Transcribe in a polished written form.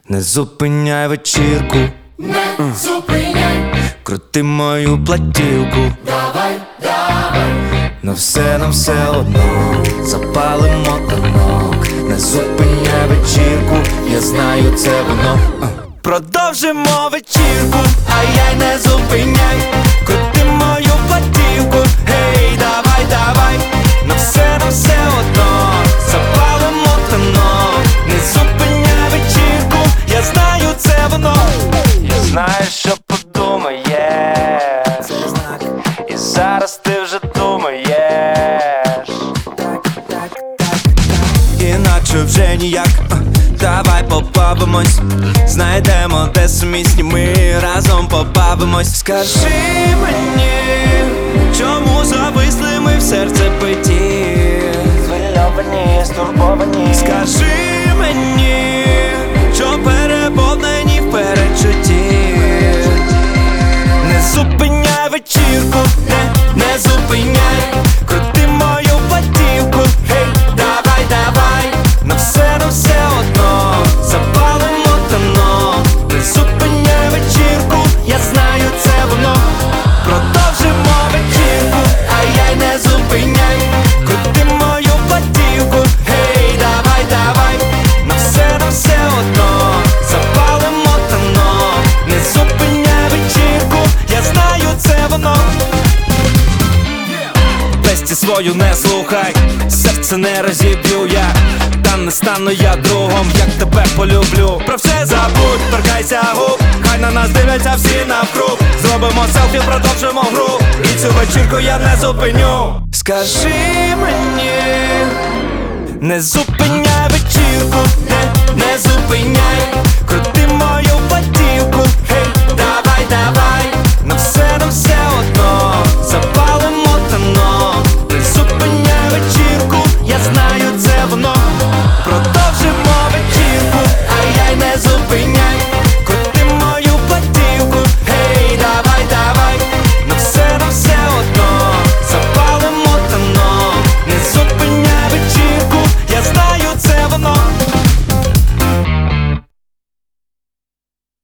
Не зупиняй вечірку, не зупиняй, крути мою платівку. давай, давай, На все одно запалимо танок. Не зупиняй вечірку, я знаю, це воно. Продовжимо вечірку, ай-яй, не зупиняй, крути мою платівку. Гей, давай, давай, на все одно запалимо танок. Не зупиняй вечірку, я знаю, це воно. Я знаю, що подумаєш, і зараз ти вже думаєш. Інакше вже ніяк. Давай побавимось, знайдемо де сумісні, ми разом побавимось. Скажи мені, чому зависли ми в серцебитті? Звильовані, стурбовані. Скажи мені, що переповнені в передчутті. Не зупиняй вечірку, не зупиняй, крути мою платівку. Гей, давай, давай, на все одно запалимо танок. Не зупиняй вечірку, я знаю, це воно. Продовжимо вечірку, ай-яй, не зупиняй, крути мою платівку. Гей, давай, давай, на все одно запалимо танок. Не зупиняй вечірку, я знаю, це воно. Песті свою не слухай, серце не розіб'ю я. Та не стану я другом, як тебе полюблю. Про все забудь, торкайся губ, хай на нас дивляться всі навкруг. Зробимо селфі, продовжимо гру, і цю вечірку я не зупиню. Скажи мені, не зупиняй вечірку, не зупиняй.